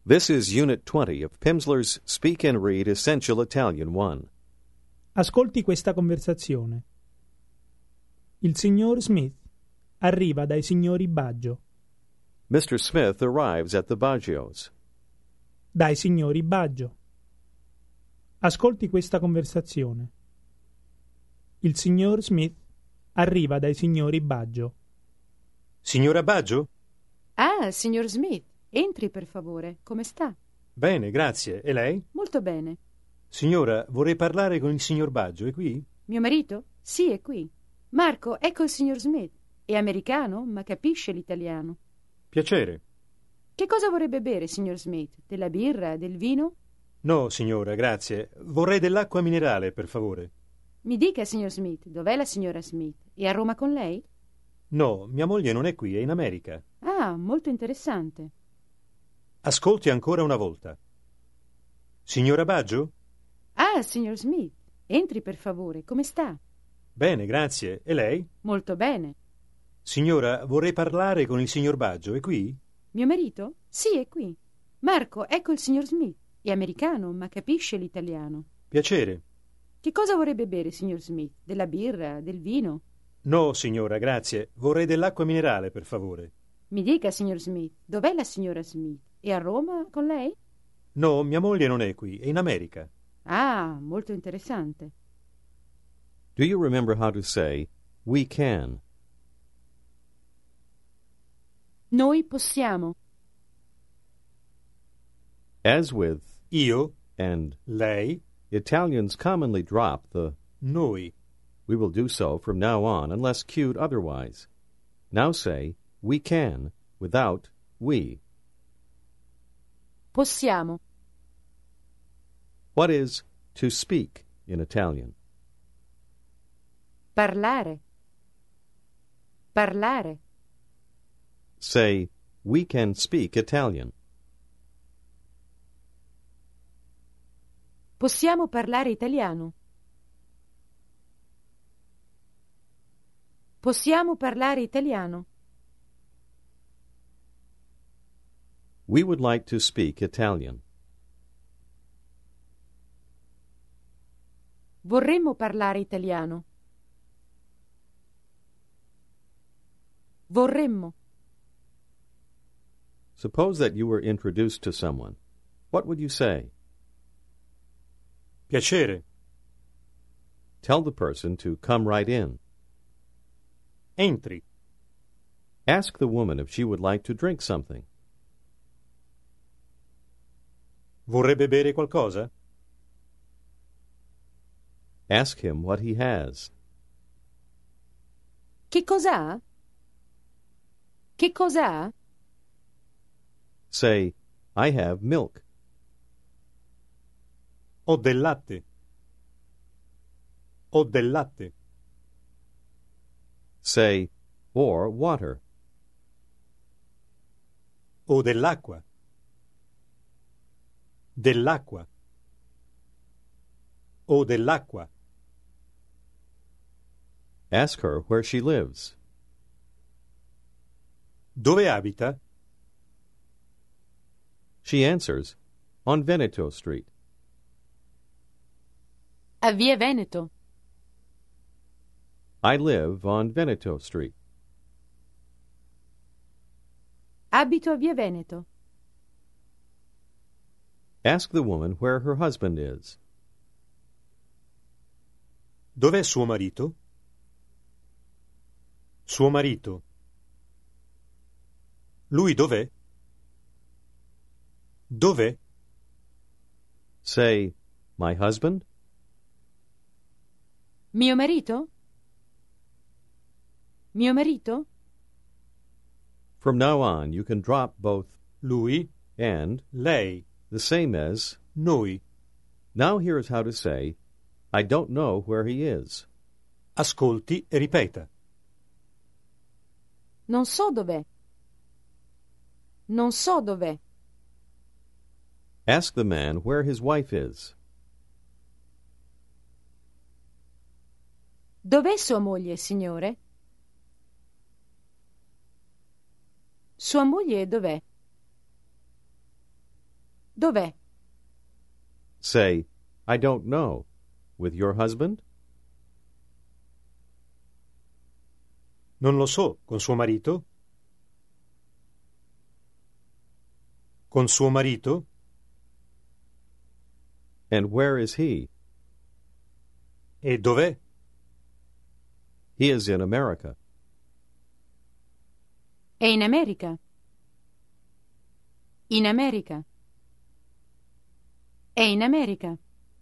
This is Unit 20 of Pimsleur's Speak and Read Essential Italian 1. Ascolti questa conversazione. Il signor Smith arriva dai signori Baggio. Mr. Smith arrives at the Baggios. Dai signori Baggio. Ascolti questa conversazione. Il signor Smith arriva dai signori Baggio. Signora Baggio? Ah, signor Smith, entri per favore. Come sta? Bene, grazie. E lei? Molto bene. Signora, vorrei parlare con il signor Baggio. È qui? Mio marito? Sì, è qui. Marco, ecco il signor Smith. È americano, ma capisce l'italiano. Piacere. Che cosa vorrebbe bere, signor Smith? Della birra, del vino? No, signora, grazie. Vorrei dell'acqua minerale, per favore. Mi dica, signor Smith, dov'è la signora Smith? È a Roma con lei? No, mia moglie non è qui, è in America. Ah, molto interessante. Ascolti ancora una volta. Signora Baggio? Ah, signor Smith, entri per favore. Come sta? Bene, grazie. E lei? Molto bene. Signora, vorrei parlare con il signor Baggio. È qui? Mio marito? Sì, è qui. Marco, ecco il signor Smith. È americano, ma capisce l'italiano. Piacere. Che cosa vorrebbe bere, signor Smith? Della birra, del vino? No, signora, grazie. Vorrei dell'acqua minerale, per favore. Mi dica, signor Smith, dov'è la signora Smith? È a Roma con lei? No, mia moglie non è qui, è in America. Ah, molto interessante. Do you remember how to say, we can? Noi possiamo. As with Io, and lei, Italians commonly drop the noi. We will do so from now on unless cued otherwise. Now say, we can, without we. Possiamo. What is to speak in Italian? Parlare. Parlare. Say, we can speak Italian. Possiamo parlare italiano. Possiamo parlare italiano. We would like to speak Italian. Vorremmo parlare italiano. Vorremmo. Suppose that you were introduced to someone. What would you say? Piacere. Tell the person to come right in. Entri. Ask the woman if she would like to drink something. Vorrebbe bere qualcosa? Ask him what he has. Che cos'ha? Che cos'ha? Say, I have milk. Ho del latte. Ho del latte. Say, or water. Ho dell'acqua. Dell'acqua. Ho dell'acqua. Ask her where she lives. Dove abita? She answers, on Veneto Street. A Via Veneto. I live on Veneto Street. Abito a Via Veneto. Ask the woman where her husband is. Dov'è suo marito? Suo marito. Lui dov'è? Dov'è? Say, my husband? Mio marito? Mio marito? From now on, you can drop both Lui, and, lei, the same as. noi. Now here is how to say, I don't know where he is. Ascolti e ripeta. Non so dov'è. Non so dov'è. Ask the man where his wife is. Dov'è sua moglie, signore? Sua moglie dov'è? Dov'è? Say, I don't know. With your husband? Non lo so, con suo marito? Con suo marito? And where is he? E dov'è? He is in America. È in America. In America. È in America.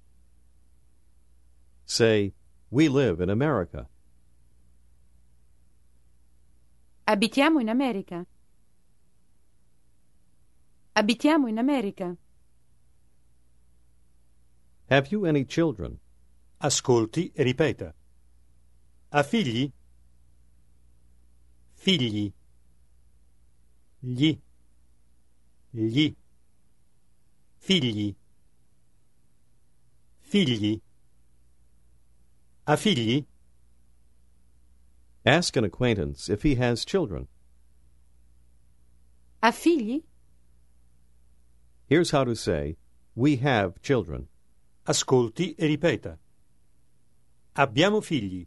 Say, we live in America. Abitiamo in America. Abitiamo in America. Have you any children? Ascolti e ripeta. Ha figli? Figli. Gli. Gli. Figli. Figli. Ha figli? Ask an acquaintance if he has children. Ha figli? Here's how to say, we have children. Ascolti e ripeta. Abbiamo figli.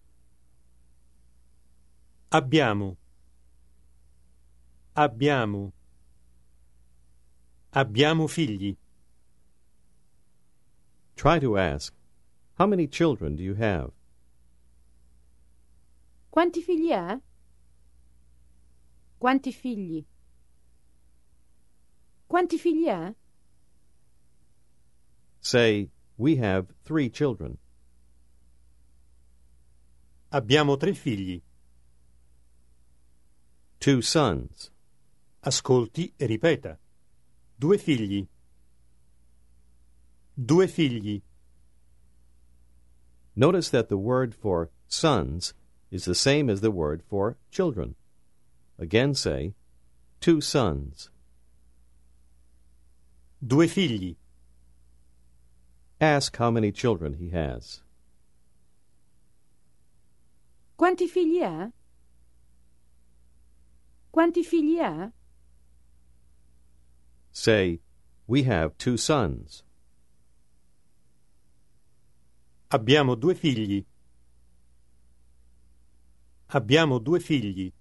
Abbiamo. Abbiamo. Abbiamo figli. Try to ask, how many children do you have? Quanti figli ha? Quanti figli? Quanti figli ha? Say, we have 3 children. Abbiamo 3 figli. 2 sons. Ascolti e ripeta. 2 figli. 2 figli. Notice that the word for sons is the same as the word for children. Again say, 2 sons. 2 figli. Ask how many children he has. Quanti figli ha? Quanti figli ha? Say, we have 2 sons. Abbiamo 2 figli. Abbiamo 2 figli.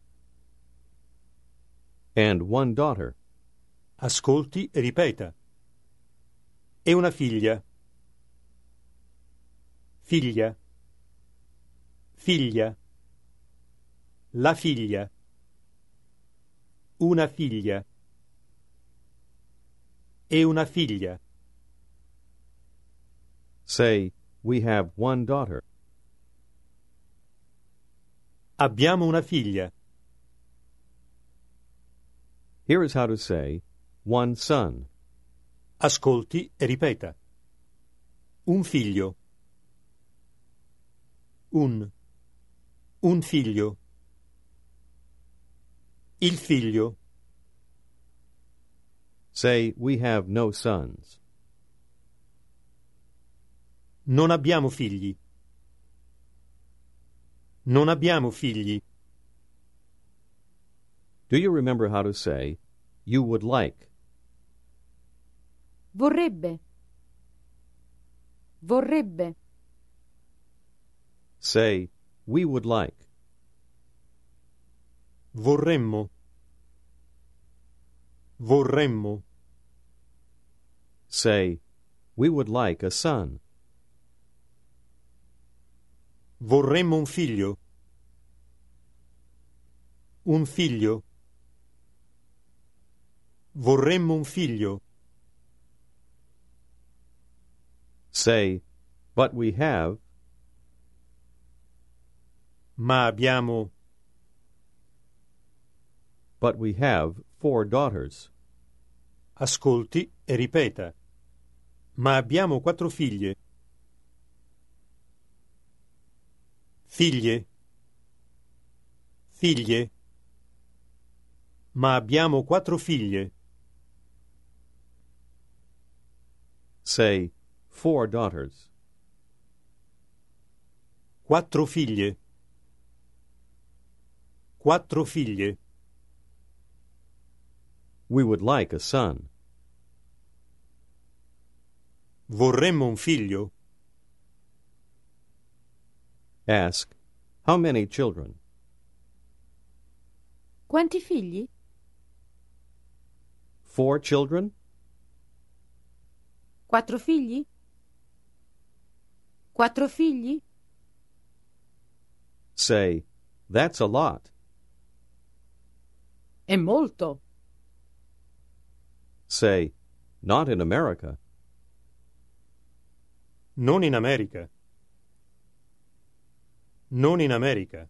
And 1 daughter. Ascolti e ripeta. E una figlia. Figlia. Figlia. La figlia. Una figlia. E una figlia. Say, we have 1 daughter. Abbiamo una figlia. Here is how to say, 1 son. Ascolti e ripeta. Un figlio. Un figlio. Il figlio. Say, we have no sons. Non abbiamo figli. Non abbiamo figli. Do you remember how to say, you would like? Vorrebbe. Vorrebbe. Say, we would like. Vorremmo. Vorremmo. Say, we would like a son. Vorremmo un figlio. Un figlio. Vorremmo un figlio. Say, but we have. Ma abbiamo. But we have 4 daughters. Ascolti e ripeta. Ma abbiamo 4 figlie. Figlie. Figlie. Ma abbiamo 4 figlie. Say, 4 daughters. 4 figlie. 4 figlie. We would like a son. Vorremmo un figlio? Ask, how many children? Quanti figli? 4 children? 4 figli? 4 figli? Say, that's a lot. È molto. Say, not in America. Non in America. Non in America.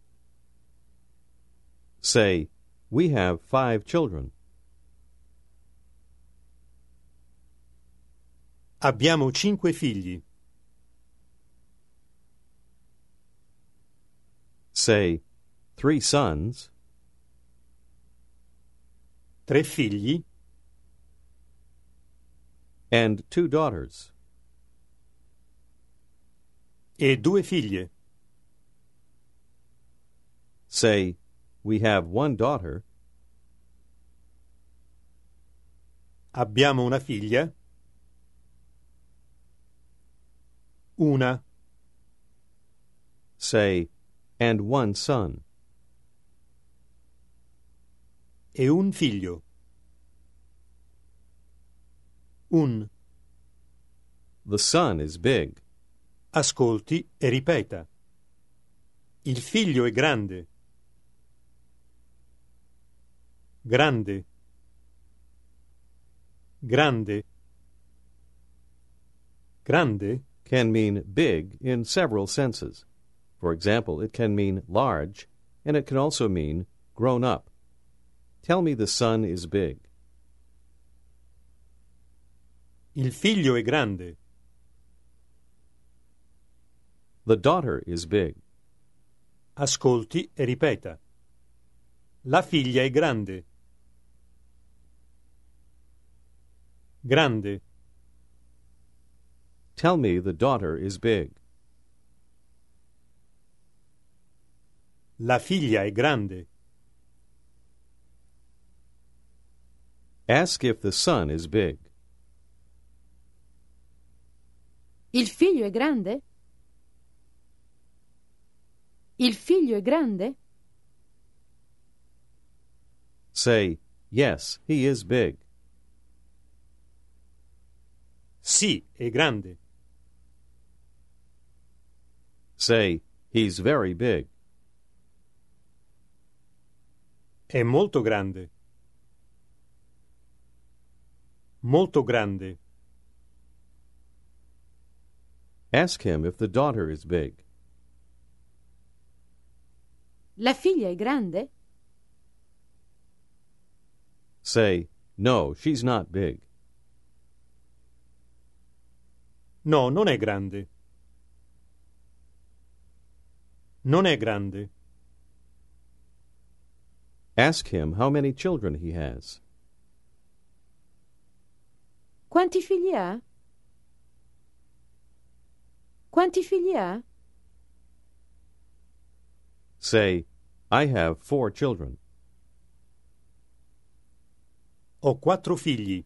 Say, we have 5 children. Abbiamo 5 figli. Say, 3 sons. 3 figli And 2 daughters. e 2 figlie. Say, we have 1 daughter. Abbiamo una figlia. Una. Say, and 1 son. E un figlio. Un. The son is big. Ascolti e ripeta. Il figlio è grande. Grande. Grande. Grande Can mean big in several senses. For example, it can mean large, and it can also mean grown up. Tell me the son is big. Il figlio è grande. The daughter is big. Ascolti e ripeta. La figlia è grande. Grande. Tell me the daughter is big. La figlia è grande. Ask if the son is big. Il figlio è grande? Il figlio è grande? Say, yes, he is big. Sì, è grande. Say, he's very big. È molto grande. Molto grande. Ask him if the daughter is big. La figlia è grande? Say, no, she's not big. No, non è grande. Non è grande. Ask him how many children he has. Quanti figli ha? Quanti figli ha? Say, I have 4 children. Ho 4 figli.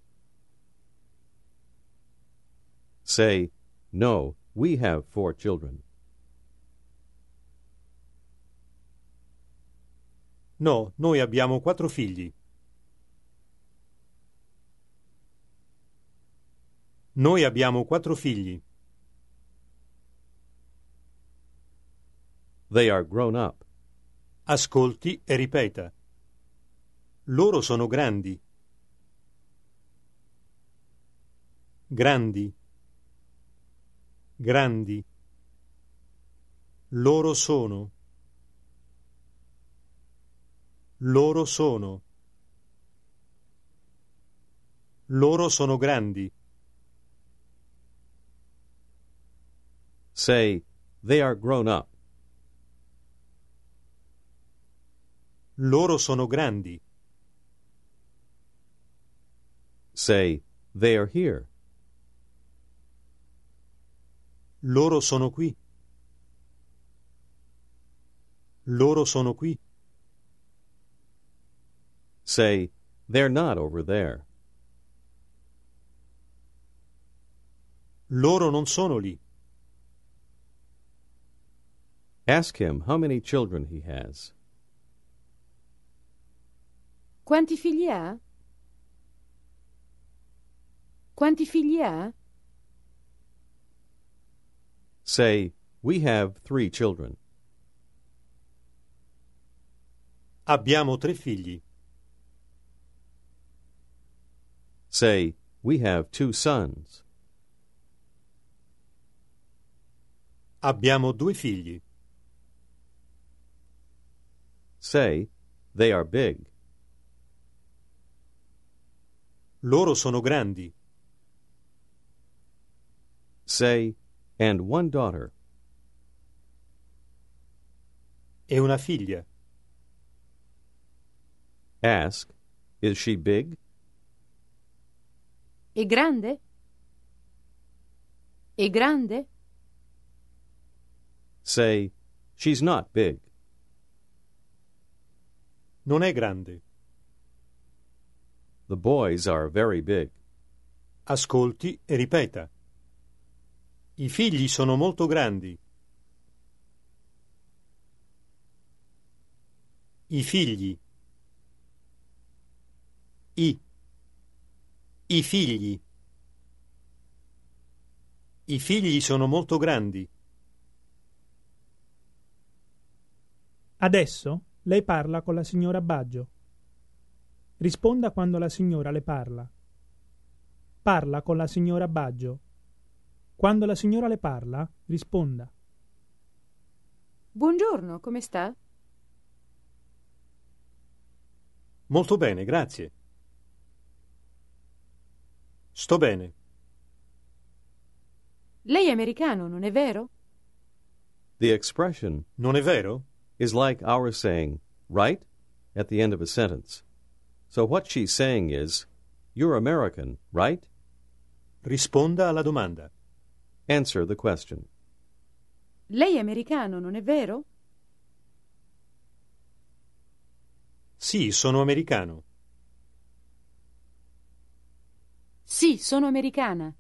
Say, no, we have 4 children. No, noi abbiamo 4 figli. Noi abbiamo 4 figli. They are grown up. Ascolti e ripeta. Loro sono grandi. Grandi. Grandi. Loro sono. Loro sono. Loro sono grandi. Say, they are grown up. Loro sono grandi. Say, they are here. Loro sono qui. Loro sono qui. Say, they're not over there. Loro non sono lì. Ask him how many children he has. Quanti figli ha? Quanti figli ha? Say, we have 3 children. Abbiamo 3 figli. Say, we have 2 sons. Abbiamo 2 figli. Say, they are big. Loro sono grandi. Say, and 1 daughter. E una figlia. Ask, is she big? È grande? È grande? Say, she's not big. Non è grande. The boys are very big. Ascolti e ripeta. I figli sono molto grandi. I figli. I figli. I figli sono molto grandi. Adesso lei parla con la signora Baggio. Risponda quando la signora le parla. Parla con la signora Baggio. Quando la signora le parla, risponda. Buongiorno, come sta? Molto bene, grazie. Sto bene. Lei è americano, non è vero? The expression Non è vero? is like our saying, right, at the end of a sentence. So what she's saying is, you're American, right? Risponda alla domanda. Answer the question. Lei è americano, non è vero? Sì, sono americano. Sì, sono americana.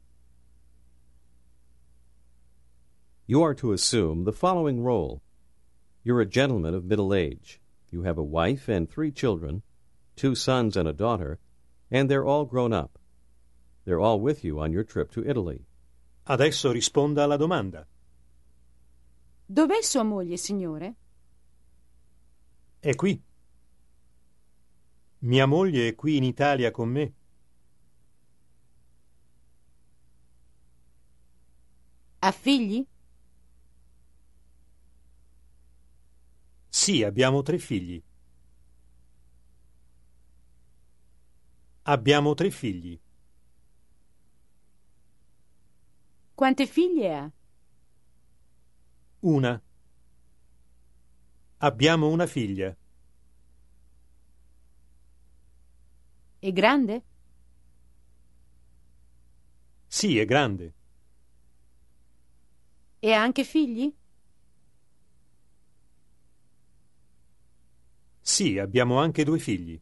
You are to assume the following role. You're a gentleman of middle age. You have a wife and 3 children, 2 sons and a daughter, and they're all grown up. They're all with you on your trip to Italy. Adesso risponda alla domanda. Dov'è sua moglie, signore? È qui. Mia moglie è qui in Italia con me. Ha figli? Sì, abbiamo 3 figli. Abbiamo 3 figli. Quante figlie ha? Una. Abbiamo una figlia. È grande? Sì, è grande. E ha anche figli? Sì, abbiamo anche 2 figli.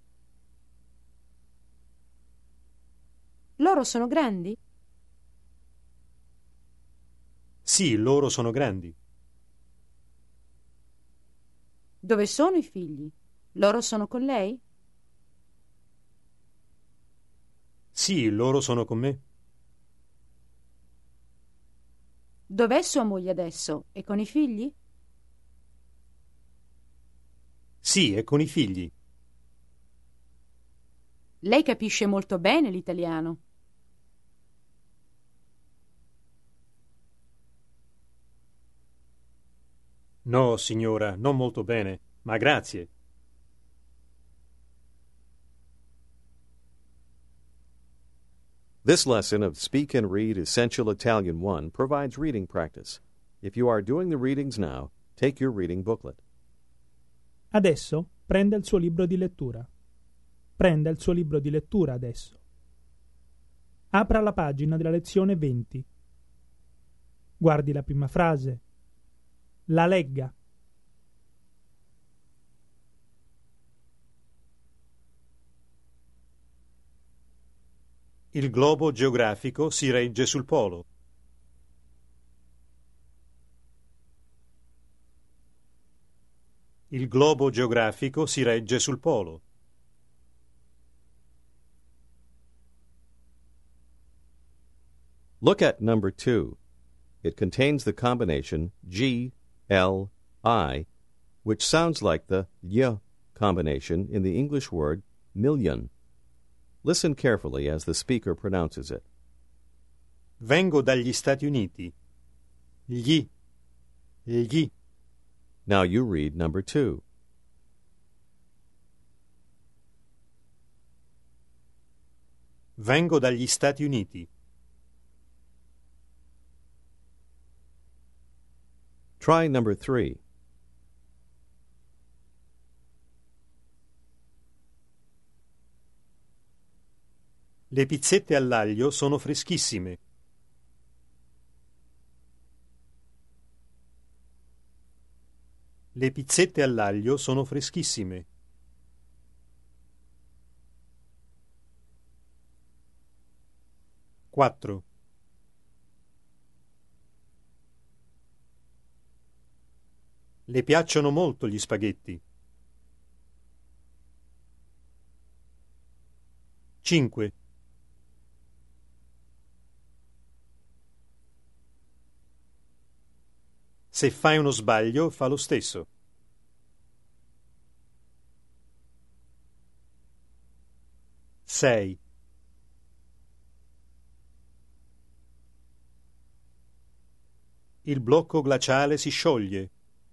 Loro sono grandi? Sì, loro sono grandi. Dove sono i figli? Loro sono con lei? Sì, loro sono con me. Dov'è sua moglie adesso? È con i figli? Sì, è con i figli. Lei capisce molto bene l'italiano. No, signora, non molto bene, ma grazie. This lesson of Speak and Read Essential Italian 1 provides reading practice. If you are doing the readings now, take your reading booklet. Adesso prenda il suo libro di lettura. Prenda il suo libro di lettura adesso. Apra la pagina della lezione 20. Guardi la prima frase. La legga. Il globo geografico si regge sul polo. Il globo geografico si regge sul polo. Look at number 2. It contains the combination G, L, I, which sounds like the y combination in the English word million. Listen carefully as the speaker pronounces it. Vengo dagli Stati Uniti. Gli. Now you read number 2. Vengo dagli Stati Uniti. Try number 3. Le pizzette all'aglio sono freschissime. Le pizzette all'aglio sono freschissime. Quattro. Le piacciono molto gli spaghetti. 5. Se fai uno sbaglio, fa lo stesso. 6. Il blocco glaciale si scioglie.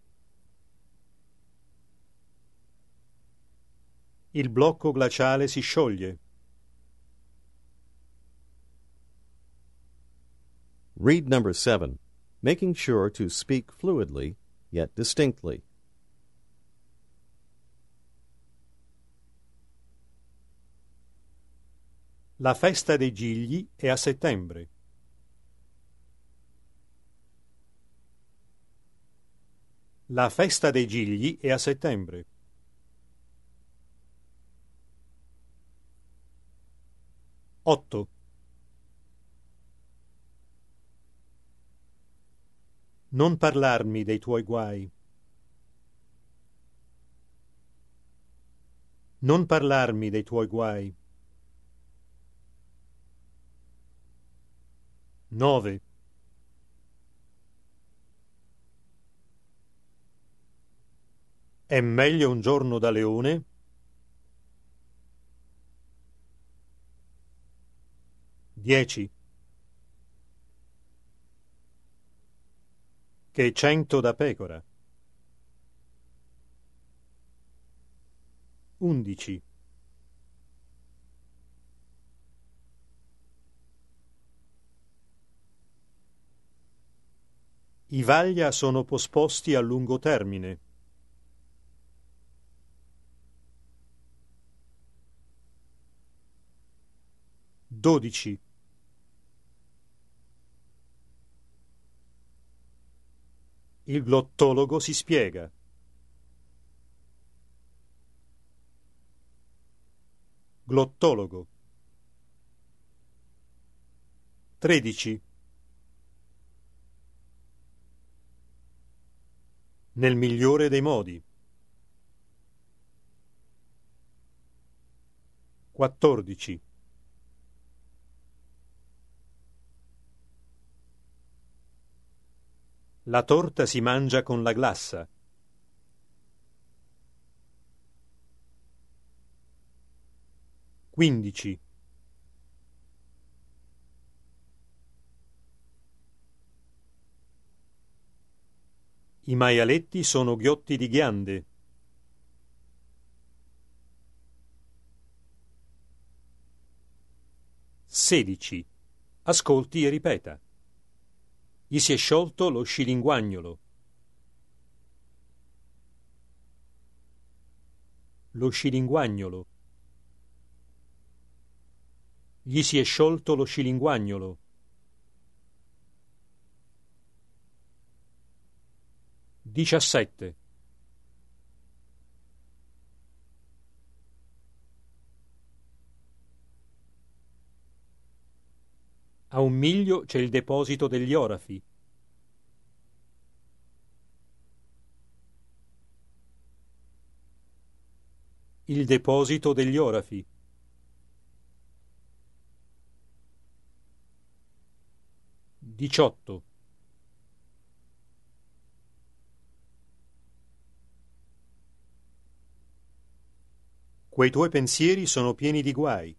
Il blocco glaciale si scioglie. Read number 7, making sure to speak fluidly, yet distinctly. La festa dei Gigli è a settembre. La festa dei Gigli è a settembre. 8. Non parlarmi dei tuoi guai. Non parlarmi dei tuoi guai. 9. È meglio un giorno da leone? 10. Che 100 da pecora. 11. I Vaglia sono posposti a lungo termine. 12. Il glottologo si spiega. Glottologo. 13. Nel migliore dei modi. 14. La torta si mangia con la glassa. 15. I maialetti sono ghiotti di ghiande. 16. Ascolti e ripeta. Gli si è sciolto lo scilinguagnolo. Lo scilinguagnolo. Gli si è sciolto lo scilinguagnolo. 17. A 1 miglio c'è il deposito degli orafi. Il deposito degli orafi. Diciotto. Quei tuoi pensieri sono pieni di guai.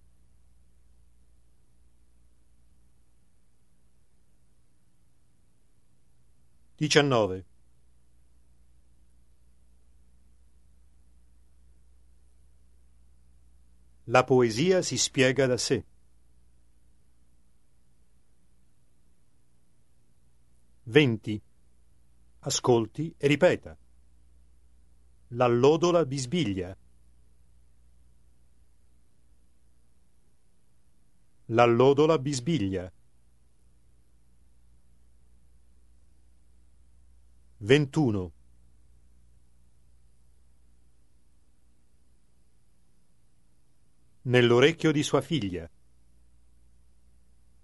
19. La poesia si spiega da sé. 20. Ascolti e ripeta. L'allodola bisbiglia. L'allodola bisbiglia. 21. Nell'orecchio di sua figlia.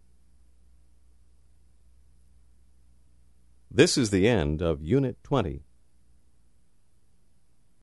This is the end of Unit 20.